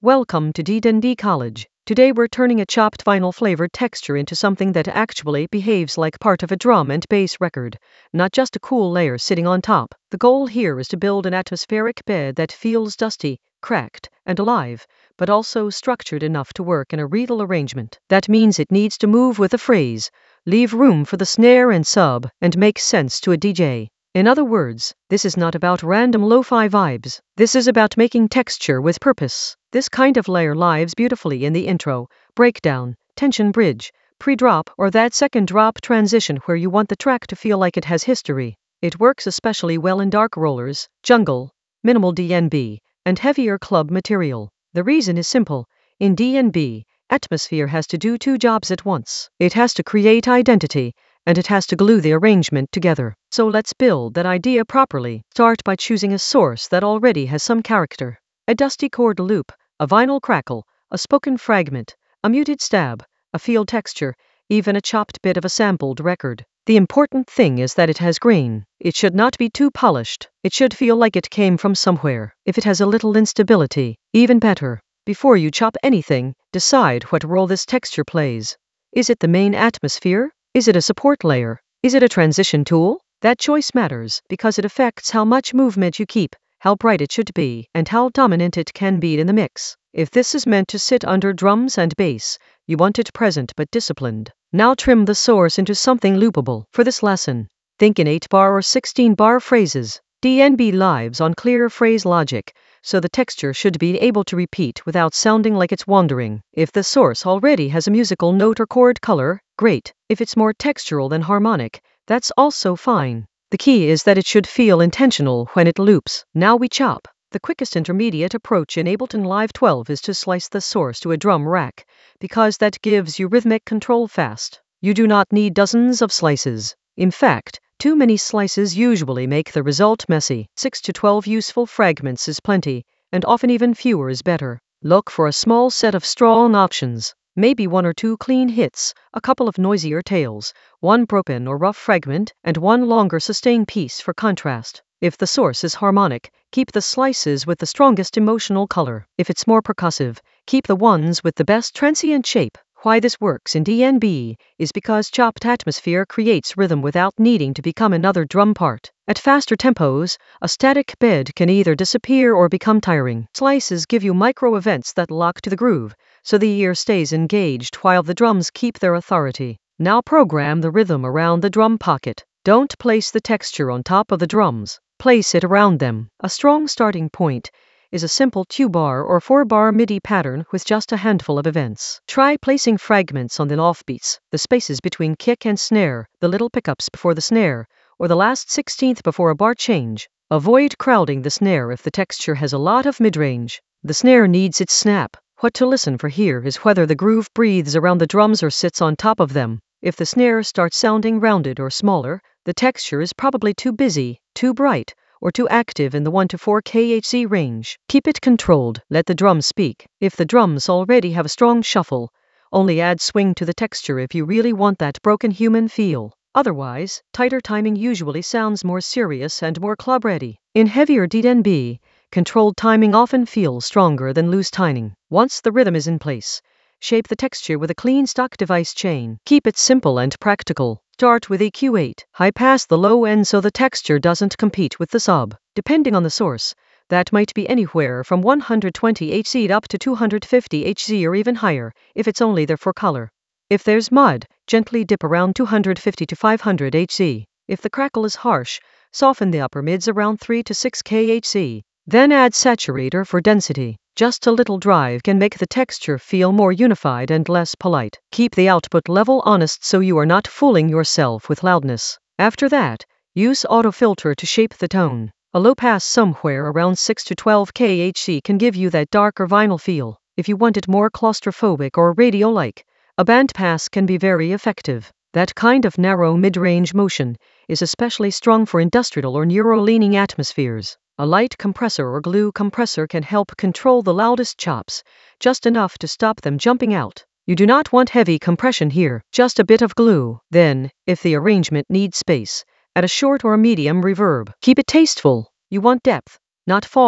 Welcome to D&D College. Today we're turning a chopped vinyl flavored texture into something that actually behaves like part of a drum and bass record, not just a cool layer sitting on top. The goal here is to build an atmospheric bed that feels dusty, cracked, and alive, but also structured enough to work in a rhythmic arrangement. That means it needs to move with the phrase, leave room for the snare and sub, and make sense to a DJ. In other words, this is not about random lo-fi vibes. This is about making texture with purpose. This kind of layer lives beautifully in the intro, breakdown, tension bridge, pre-drop, or that second drop transition where you want the track to feel like it has history. It works especially well in dark rollers, jungle, minimal D&B, and heavier club material. The reason is simple. In D&B, atmosphere has to do two jobs at once. It has to create identity, and it has to glue the arrangement together. So let's build that idea properly. Start by choosing a source that already has some character. A dusty chord loop, a vinyl crackle, a spoken fragment, a muted stab, a field texture, even a chopped bit of a sampled record. The important thing is that it has grain. It should not be too polished. It should feel like it came from somewhere. If it has a little instability, even better. Before you chop anything, decide what role this texture plays. Is it the main atmosphere? Is it a support layer? Is it a transition tool? That choice matters because it affects how much movement you keep, how bright it should be, and how dominant it can be in the mix. If this is meant to sit under drums and bass, you want it present but disciplined. Now trim the source into something loopable. For this lesson, think in 8-bar or 16-bar phrases. D&B lives on clear phrase logic, so the texture should be able to repeat without sounding like it's wandering. If the source already has a musical note or chord color, great. If it's more textural than harmonic, that's also fine. The key is that it should feel intentional when it loops. Now we chop. The quickest intermediate approach in Ableton Live 12 is to slice the source to a drum rack, because that gives you rhythmic control fast. You do not need dozens of slices. In fact, too many slices usually make the result messy. 6 to 12 useful fragments is plenty, and often even fewer is better. Look for a small set of strong options. Maybe 1 or 2 clean hits, a couple of noisier tails, 1 broken or rough fragment, and 1 longer sustained piece for contrast. If the source is harmonic, keep the slices with the strongest emotional color. If it's more percussive, keep the ones with the best transient shape. Why this works in D&B is because chopped atmosphere creates rhythm without needing to become another drum part. At faster tempos, a static bed can either disappear or become tiring. Slices give you micro events that lock to the groove, so the ear stays engaged while the drums keep their authority. Now program the rhythm around the drum pocket. Don't place the texture on top of the drums. Place it around them. A strong starting point is a simple 2-bar or 4-bar MIDI pattern with just a handful of events. Try placing fragments on the offbeats, the spaces between kick and snare, the little pickups before the snare, or the last 16th before a bar change. Avoid crowding the snare if the texture has a lot of mid-range. The snare needs its snap. What to listen for here is whether the groove breathes around the drums or sits on top of them. If the snare starts sounding rounded or smaller, the texture is probably too busy, too bright, or too active in the 1 to 4 kHz range. Keep it controlled, let the drums speak. If the drums already have a strong shuffle, only add swing to the texture if you really want that broken human feel. Otherwise, tighter timing usually sounds more serious and more club-ready. In heavier D&B, controlled timing often feels stronger than loose timing. Once the rhythm is in place, shape the texture with a clean stock device chain. Keep it simple and practical. Start with EQ8. High pass the low end so the texture doesn't compete with the sub. Depending on the source, that might be anywhere from 120 Hz up to 250 Hz or even higher, if it's only there for color. If there's mud, gently dip around 250 to 500 Hz. If the crackle is harsh, soften the upper mids around 3 to 6 kHz. Then add saturator for density. Just a little drive can make the texture feel more unified and less polite. Keep the output level honest so you are not fooling yourself with loudness. After that, use autofilter to shape the tone. A low pass somewhere around 6 to 12 kHz can give you that darker vinyl feel. If you want it more claustrophobic or radio-like, a band pass can be very effective. That kind of narrow mid-range motion is especially strong for industrial or neuro-leaning atmospheres. A light compressor or glue compressor can help control the loudest chops, just enough to stop them jumping out. You do not want heavy compression here, just a bit of glue. Then, if the arrangement needs space, add a short or medium reverb. Keep it tasteful. You want depth, not fog.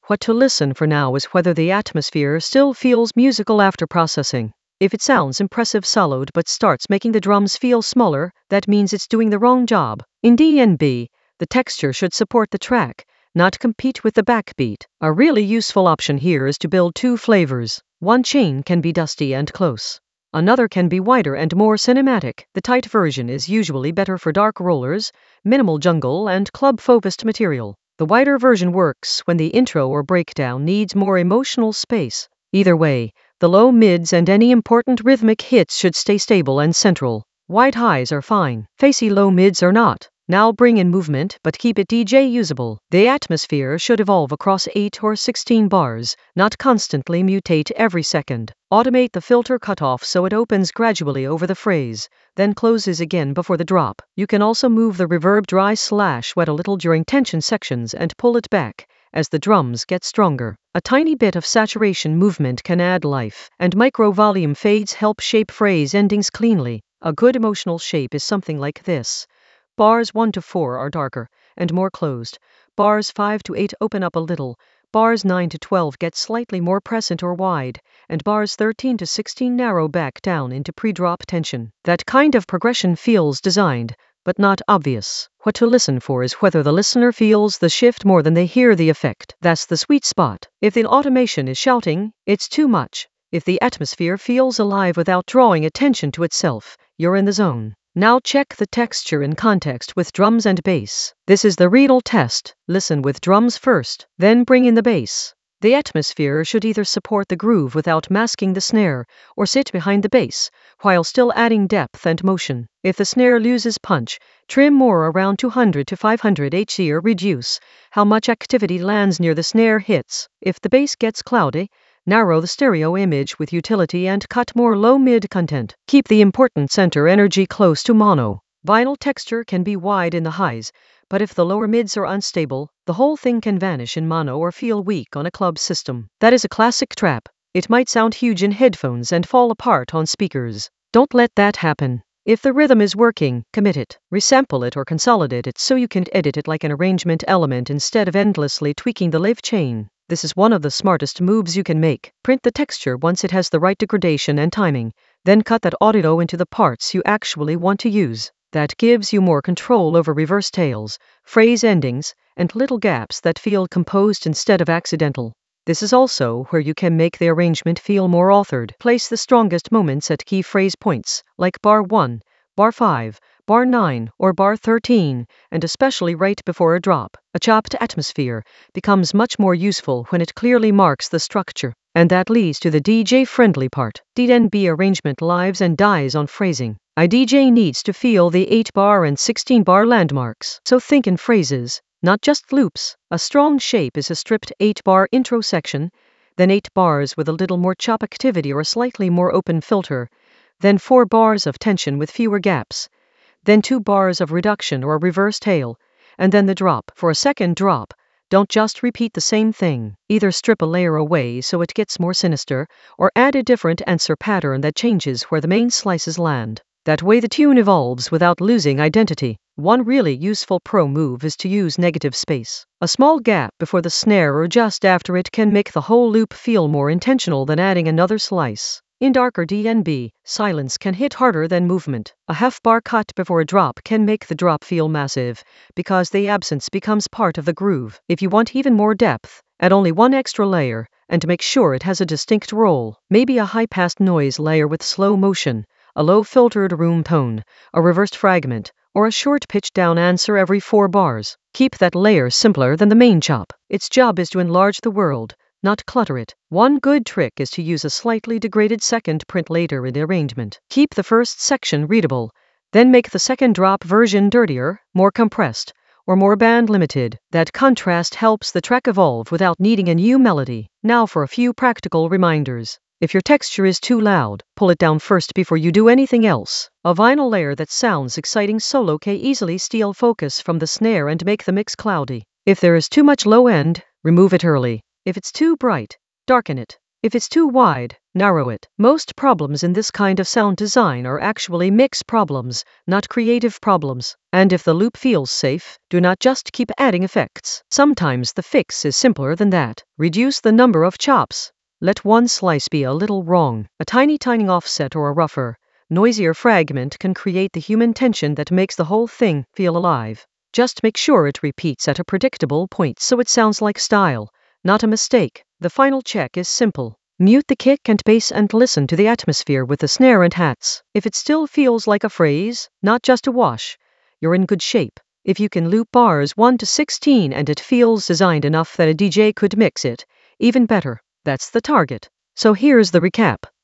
What to listen for now is whether the atmosphere still feels musical after processing. If it sounds impressive soloed but starts making the drums feel smaller, that means it's doing the wrong job. In D&B, the texture should support the track, not compete with the backbeat. A really useful option here is to build two flavors. One chain can be dusty and close. Another can be wider and more cinematic. The tight version is usually better for dark rollers, minimal jungle, and club-focused material. The wider version works when the intro or breakdown needs more emotional space. Either way, the low mids and any important rhythmic hits should stay stable and central. Wide highs are fine. Facey low mids are not. Now bring in movement, but keep it DJ usable. The atmosphere should evolve across 8 or 16 bars, not constantly mutate every second. Automate the filter cutoff so it opens gradually over the phrase, then closes again before the drop. You can also move the reverb dry/wet a little during tension sections and pull it back as the drums get stronger. A tiny bit of saturation movement can add life, and micro volume fades help shape phrase endings cleanly. A good emotional shape is something like this. Bars 1 to 4 are darker and more closed. Bars 5 to 8 open up a little. Bars 9 to 12 get slightly more present or wide, and bars 13 to 16 narrow back down into pre-drop tension. That kind of progression feels designed, but not obvious. What to listen for is whether the listener feels the shift more than they hear the effect. That's the sweet spot. If the automation is shouting, it's too much. If the atmosphere feels alive without drawing attention to itself, you're in the zone. Now check the texture in context with drums and bass. This is the real test. Listen with drums first, then bring in the bass. The atmosphere should either support the groove without masking the snare, or sit behind the bass, while still adding depth and motion. If the snare loses punch, trim more around 200 to 500 Hz or reduce how much activity lands near the snare hits. If the bass gets cloudy, narrow the stereo image with utility and cut more low-mid content. Keep the important center energy close to mono. Vinyl texture can be wide in the highs, but if the lower mids are unstable, the whole thing can vanish in mono or feel weak on a club system. That is a classic trap. It might sound huge in headphones and fall apart on speakers. Don't let that happen. If the rhythm is working, commit it. Resample it or consolidate it so you can edit it like an arrangement element instead of endlessly tweaking the live chain. This is one of the smartest moves you can make. Print the texture once it has the right degradation and timing, then cut that audio into the parts you actually want to use. That gives you more control over reverse tails, phrase endings, and little gaps that feel composed instead of accidental. This is also where you can make the arrangement feel more authored. Place the strongest moments at key phrase points, like bar 1, bar 5, bar 9, or bar 13, and especially right before a drop. A chopped atmosphere becomes much more useful when it clearly marks the structure. And that leads to the DJ-friendly part. D&B arrangement lives and dies on phrasing. A DJ needs to feel the 8-bar and 16-bar landmarks. So think in phrases, not just loops. A strong shape is a stripped 8-bar intro section, then 8 bars with a little more chop activity or a slightly more open filter, then 4 bars of tension with fewer gaps, then 2 bars of reduction or reverse tail, and then the drop. For a second drop, don't just repeat the same thing. Either strip a layer away so it gets more sinister, or add a different answer pattern that changes where the main slices land. That way the tune evolves without losing identity. One really useful pro move is to use negative space. A small gap before the snare or just after it can make the whole loop feel more intentional than adding another slice. In darker D&B, silence can hit harder than movement. A half-bar cut before a drop can make the drop feel massive, because the absence becomes part of the groove. If you want even more depth, add only one extra layer, and make sure it has a distinct role. Maybe a high-passed noise layer with slow motion, a low-filtered room tone, a reversed fragment, or a short pitch-down answer every 4 bars. Keep that layer simpler than the main chop. Its job is to enlarge the world, not clutter it. One good trick is to use a slightly degraded second print later in the arrangement. Keep the first section readable, then make the second drop version dirtier, more compressed, or more band limited. That contrast helps the track evolve without needing a new melody. Now for a few practical reminders. If your texture is too loud, pull it down first before you do anything else. A vinyl layer that sounds exciting solo can easily steal focus from the snare and make the mix cloudy. If there is too much low end, remove it early. If it's too bright, darken it. If it's too wide, narrow it. Most problems in this kind of sound design are actually mix problems, not creative problems. And if the loop feels safe, do not just keep adding effects. Sometimes the fix is simpler than that. Reduce the number of chops. Let one slice be a little wrong. A tiny offset or a rougher, noisier fragment can create the human tension that makes the whole thing feel alive. Just make sure it repeats at a predictable point so it sounds like style, not a mistake. The final check is simple. Mute the kick and bass and listen to the atmosphere with the snare and hats. If it still feels like a phrase, not just a wash, you're in good shape. If you can loop bars 1 to 16 and it feels designed enough that a DJ could mix it, even better. That's the target. So here's the recap.